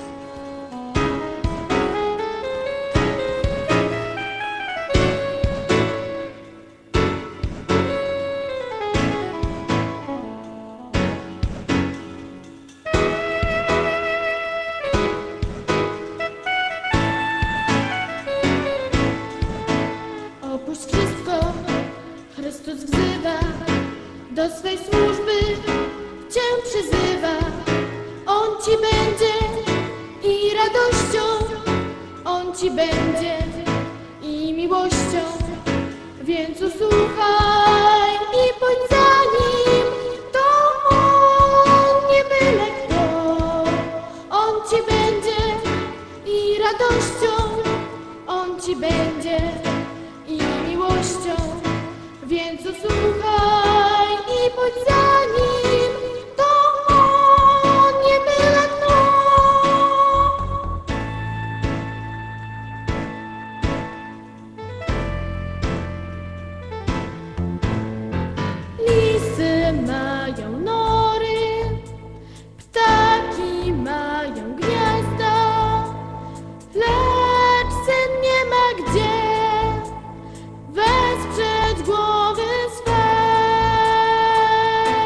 Opuść wszystko, Chrystus wzywa, do swej służby Cię przyzywa. On Ci będzie i radością, On Ci będzie i miłością. Więc usłuchaj i pójdź za Nim, to On, nie byle kto. On Ci będzie i radością, On Ci będzie i miłością. Więc usłuchaj i pójdź za Nim, to On, nie byle kto. Lisy mają nory, ptaki mają gniazda, lecz syn nie ma gdzie wesprzeć głowy swej.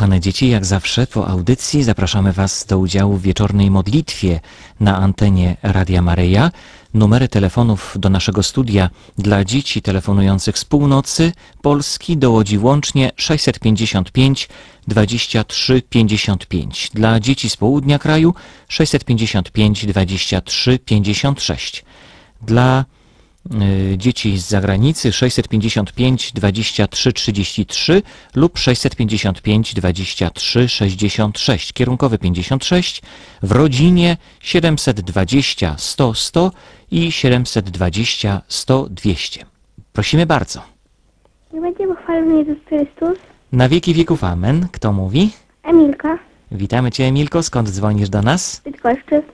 Kochane dzieci, jak zawsze po audycji zapraszamy Was do udziału w wieczornej modlitwie na antenie Radia Maryja. Numery telefonów do naszego studia dla dzieci telefonujących z północy Polski do Łodzi łącznie 655 23 55. Dla dzieci z południa kraju 655 23 56. Dla dzieci z zagranicy 655 23 33 lub 655 23 66, kierunkowy 56, w rodzinie 720 100 100 i 720 100 200. Prosimy bardzo. Niech będzie pochwalony Jezus Chrystus. Na wieki wieków amen. Kto mówi? Emilka. Witamy Cię, Emilko. Skąd dzwonisz do nas? Bydgoszczy.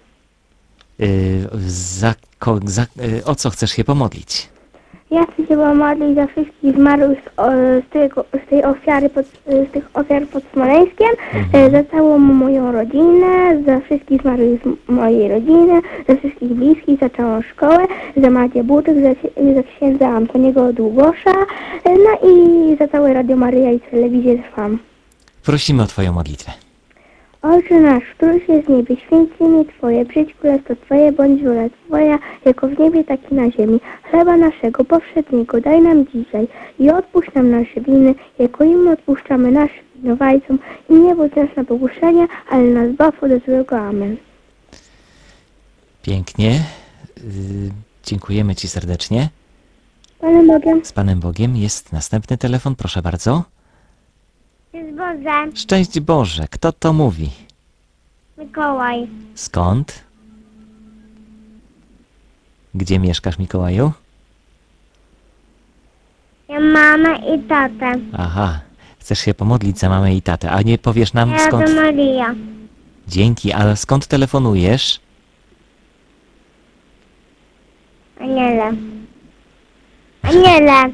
O co chcesz się pomodlić? Ja chcę się pomodlić za wszystkich zmarłych z tych ofiar pod Smoleńskiem, za całą moją rodzinę, za wszystkich zmarłych z mojej rodziny, za wszystkich bliskich, za całą szkołę, za Macię Butek, za księdza Antoniego Długosza, no i za całe Radio Maryja i telewizję Trwam. Prosimy o Twoją modlitwę. Ojcze nasz, któryś jest w niebie, święć imię Twoje, przyjdź królestwo Twoje, bądź wola Twoja, jako w niebie, tak i na ziemi. Chleba naszego powszedniego daj nam dzisiaj i odpuść nam nasze winy, jako i my odpuszczamy naszym winowajcom i nie wódź nas na pokuszenie, ale nas zbaw od złego. Amen. Pięknie. Dziękujemy Ci serdecznie. Panem Bogiem. Z Panem Bogiem. Jest następny telefon, proszę bardzo. Jest Boże. Szczęść Boże. Kto to mówi? Mikołaj. Skąd? Gdzie mieszkasz, Mikołaju? Ja mamę i tatę. Aha. Chcesz się pomodlić za mamę i tatę, a nie powiesz nam skąd... Radio Maryja. Dzięki, ale skąd telefonujesz? Aniele. Aniele.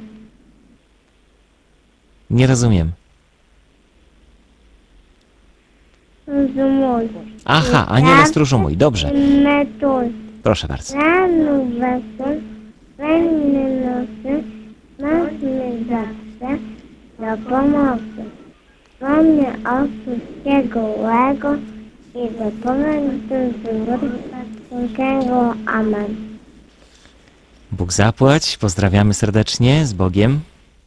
Nie rozumiem. Rozumuj. Aha, Aniele Stróżu mój, dobrze. Proszę bardzo. Rano wesel, fajne nosy, masz zawsze do pomocy. Wspomnę o wszystkiego złego i zapomnę do Amen. Bóg zapłać, pozdrawiamy serdecznie, z Bogiem.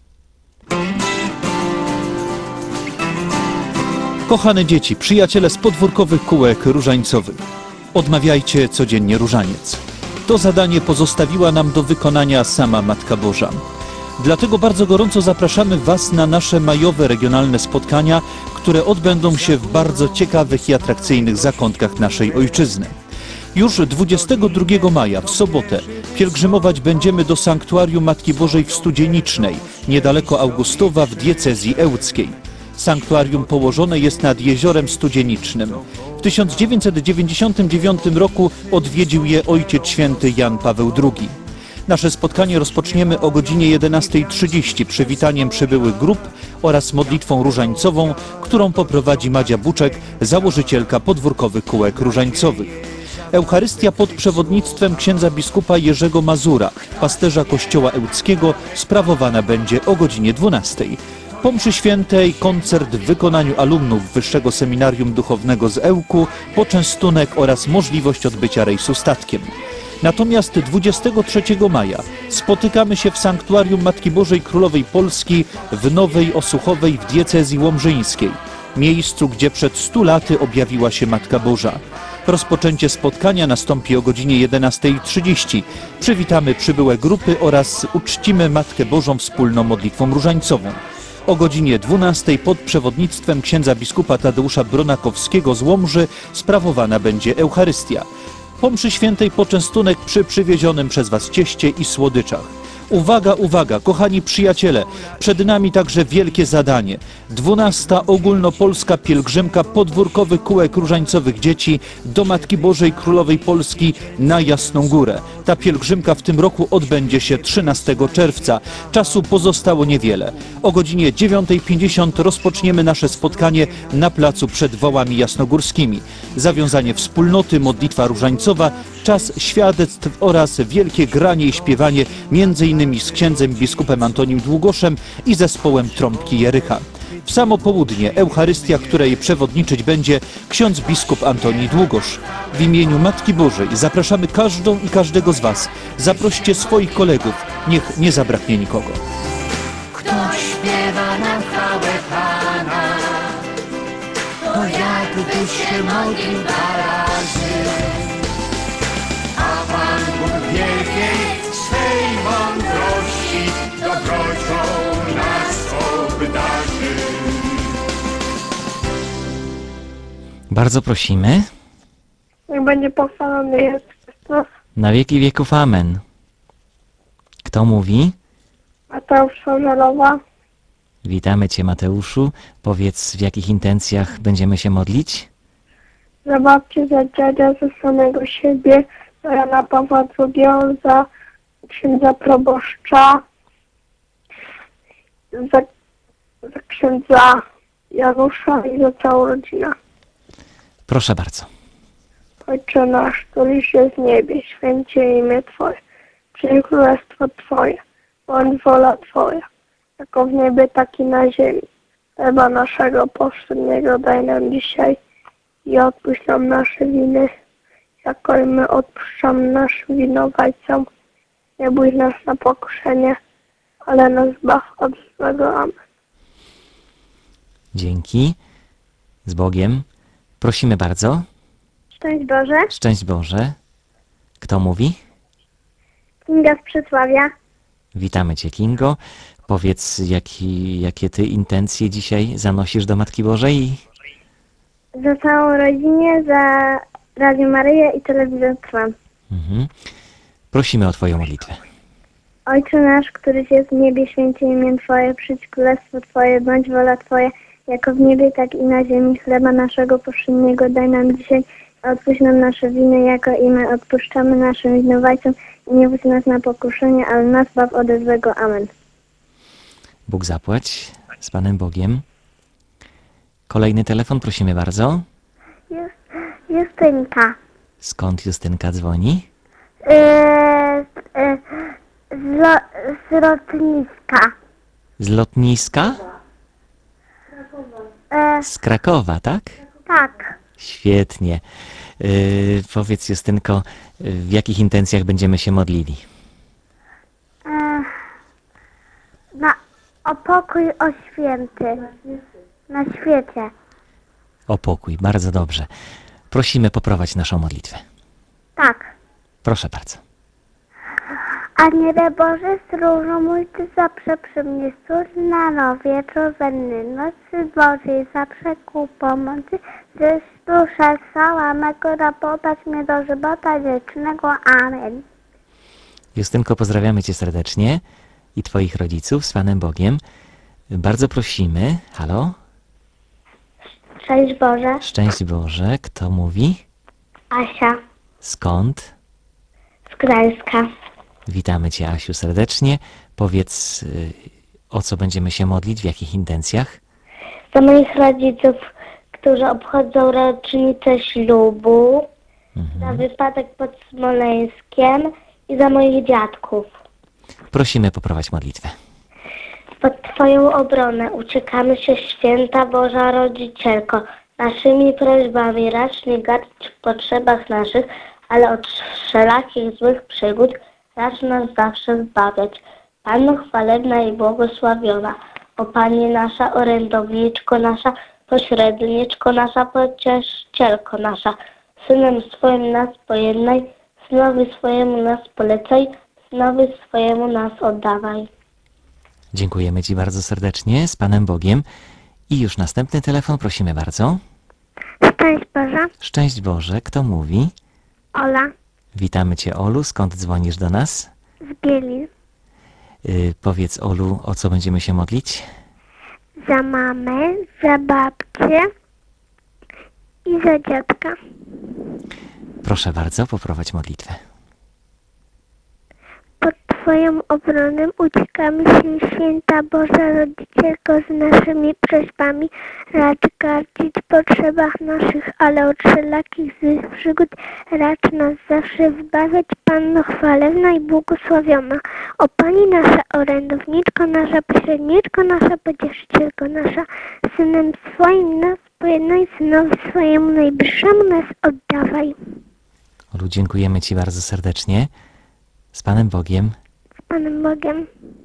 Kochane dzieci, przyjaciele z podwórkowych kółek różańcowych, odmawiajcie codziennie różaniec. To zadanie pozostawiła nam do wykonania sama Matka Boża. Dlatego bardzo gorąco zapraszamy Was na nasze majowe regionalne spotkania, które odbędą się w bardzo ciekawych i atrakcyjnych zakątkach naszej ojczyzny. Już 22 maja, w sobotę, pielgrzymować będziemy do Sanktuarium Matki Bożej w Studzienicznej, niedaleko Augustowa w diecezji ełckiej. Sanktuarium położone jest nad Jeziorem Studzienicznym. W 1999 roku odwiedził je Ojciec Święty Jan Paweł II. Nasze spotkanie rozpoczniemy o godzinie 11:30 przywitaniem przybyłych grup oraz modlitwą różańcową, którą poprowadzi Madzia Buczek, założycielka podwórkowych kółek różańcowych. Eucharystia pod przewodnictwem księdza biskupa Jerzego Mazura, pasterza kościoła ełckiego, sprawowana będzie o godzinie 12:00. Po mszy świętej koncert w wykonaniu alumnów Wyższego Seminarium Duchownego z Ełku, poczęstunek oraz możliwość odbycia rejsu statkiem. Natomiast 23 maja spotykamy się w Sanktuarium Matki Bożej Królowej Polski w Nowej Osłuchowej w diecezji łomżyńskiej, miejscu, gdzie przed 100 laty objawiła się Matka Boża. Rozpoczęcie spotkania nastąpi o godzinie 11:30. Przywitamy przybyłe grupy oraz uczcimy Matkę Bożą wspólną modlitwą różańcową. O godzinie 12:00 pod przewodnictwem księdza biskupa Tadeusza Bronakowskiego z Łomży sprawowana będzie Eucharystia. Po mszy świętej poczęstunek przy przywiezionym przez Was cieście i słodyczach. Uwaga, uwaga, kochani przyjaciele, przed nami także wielkie zadanie. 12. ogólnopolska pielgrzymka podwórkowych kółek różańcowych dzieci do Matki Bożej Królowej Polski na Jasną Górę. Ta pielgrzymka w tym roku odbędzie się 13 czerwca. Czasu pozostało niewiele. O godzinie 9:50 rozpoczniemy nasze spotkanie na placu przed Wołami Jasnogórskimi. Zawiązanie wspólnoty, modlitwa różańcowa, czas świadectw oraz wielkie granie i śpiewanie m.in. z księdzem biskupem Antonim Długoszem i zespołem Trąbki Jericha. W samo południe Eucharystia, której przewodniczyć będzie ksiądz biskup Antoni Długosz. W imieniu Matki Bożej zapraszamy każdą i każdego z Was. Zaproście swoich kolegów, niech nie zabraknie nikogo. Kto śpiewa na chwałę Pana, to jakby się modlił 2 razy. A Pan Bóg wielkiej swej mądrości dobrocią nas obdarzy. Bardzo prosimy. Niech będzie pochwalony Jezus Chrystus. Na wieki wieków amen. Kto mówi? Mateusz Żelowa. Witamy Cię, Mateuszu. Powiedz, w jakich intencjach będziemy się modlić? Za babcię, za dziadzia, za samego siebie, za Jana Pawła II, za księdza proboszcza, za księdza Janusza i za całą rodzinę. Proszę bardzo. Ojcze nasz, któryś jest w niebie, święcie imię Twoje, przyjdź królestwo Twoje, bądź wola Twoja, jako w niebie, tak i na ziemi. Chleba naszego powszedniego daj nam dzisiaj i odpuść nam nasze winy, jako i my odpuszczamy naszym winowajcom. Nie bój nas na pokuszenie, ale nas zbaw od złego. Amen. Dzięki. Z Bogiem. Prosimy bardzo. Szczęść Boże. Szczęść Boże. Kto mówi? Kinga z Przesławia. Witamy Cię, Kingo. Powiedz, jakie Ty intencje dzisiaj zanosisz do Matki Bożej? Za całą rodzinę, za Radio Maryję i Telewizor Trwam. Prosimy o Twoją modlitwę. Ojcze nasz, któryś jest w niebie, święcie imię Twoje, przyjdź królestwo Twoje, bądź wola Twoja, jako w niebie, tak i na ziemi. Chleba naszego powszedniego daj nam dzisiaj, odpuść nam nasze winy, jako i my odpuszczamy naszym winowajcom i nie wódź nas na pokuszenie, ale nas baw ode złego. Amen. Bóg zapłać z Panem Bogiem. Kolejny telefon, prosimy bardzo. Justynka. Skąd Justynka dzwoni? Z lotniska. Z lotniska? Z Krakowa, tak? Tak. Świetnie. Powiedz, Justynko, w jakich intencjach będziemy się modlili? O pokój, o święty. Na świecie. O pokój, bardzo dobrze. Prosimy poprowadź naszą modlitwę. Tak. Proszę bardzo. Aniele Boże, stróżu mój, Ty zawsze przy mnie stróż na nowie, wieczorzenny nocy Bożej, zawsze ku pomocy, że dusza cała mego rapować mnie do żywota wiecznego. Amen. Justynko, pozdrawiamy Cię serdecznie i Twoich rodziców z Panem Bogiem. Bardzo prosimy. Halo? Szczęść Boże. Szczęść Boże. Kto mówi? Asia. Skąd? Z Gdańska. Witamy Cię, Asiu, serdecznie. Powiedz, o co będziemy się modlić, w jakich intencjach? Za moich rodziców, którzy obchodzą rocznicę ślubu, za wypadek pod Smoleńskiem i za moich dziadków. Prosimy poprowadź modlitwę. Pod Twoją obronę uciekamy się, święta Boża Rodzicielko. Naszymi prośbami racz nie gardzić w potrzebach naszych, ale od wszelakich złych przygód racz nas zawsze zbawiać. Panno chwalebna i błogosławiona, o Pani nasza, orędowniczko nasza, pośredniczko nasza, pocieszycielko nasza, Synem swoim nas pojednaj, Synowi swojemu nas polecaj, Synowi swojemu nas oddawaj. Dziękujemy Ci bardzo serdecznie, z Panem Bogiem. I już następny telefon, prosimy bardzo. Szczęść Boże. Szczęść Boże, kto mówi? Ola. Witamy Cię, Olu, skąd dzwonisz do nas? Z Bielin. Powiedz, Olu, o co będziemy się modlić? Za mamę, za babcię i za dziadka. Proszę bardzo, poprowadź modlitwę. Pod Twoją obronę uciekamy się, święta Boża Rodzicielko, z naszymi prośbami. Racz gardzić w potrzebach naszych, ale od wszelakich złych przygód racz nas zawsze wybawiać. Panno chwalebna i błogosławiona, o Pani nasza orędowniczko nasza, pośredniczko nasza, pocieszycielko nasza, Synem swoim nas pojednaj, Synowi swojemu najbliższemu nas oddawaj. Olu, dziękujemy Ci bardzo serdecznie. Z Panem Bogiem. Z Panem Bogiem.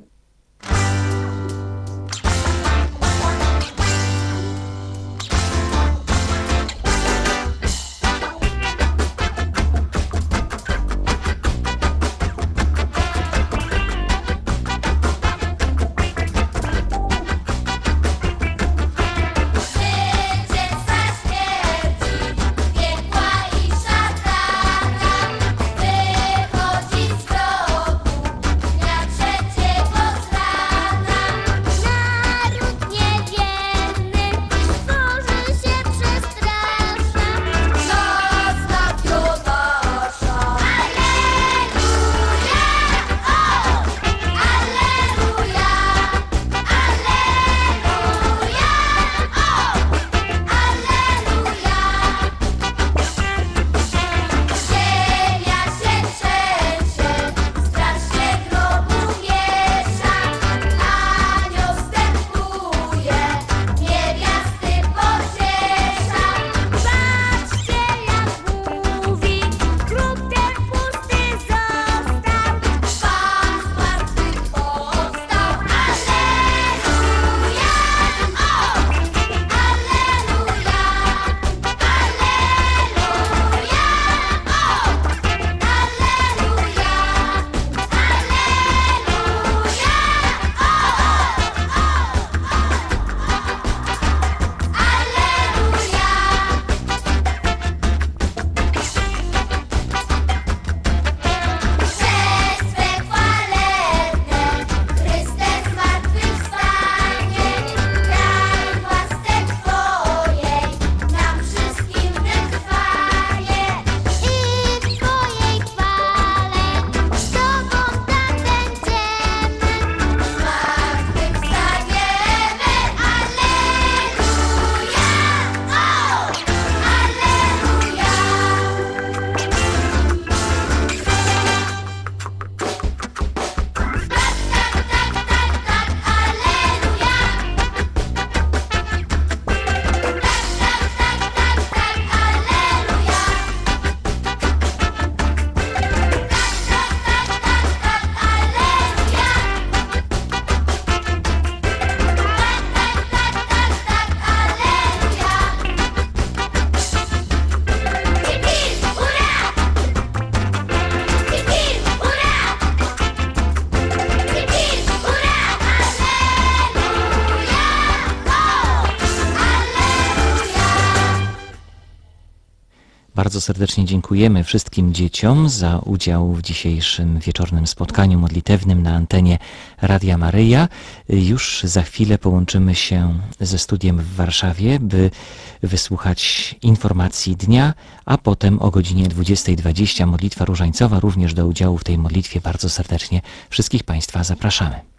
Bardzo serdecznie dziękujemy wszystkim dzieciom za udział w dzisiejszym wieczornym spotkaniu modlitewnym na antenie Radia Maryja. Już za chwilę połączymy się ze studiem w Warszawie, by wysłuchać informacji dnia, a potem o godzinie 20:20 modlitwa różańcowa. Również do udziału w tej modlitwie bardzo serdecznie wszystkich Państwa zapraszamy.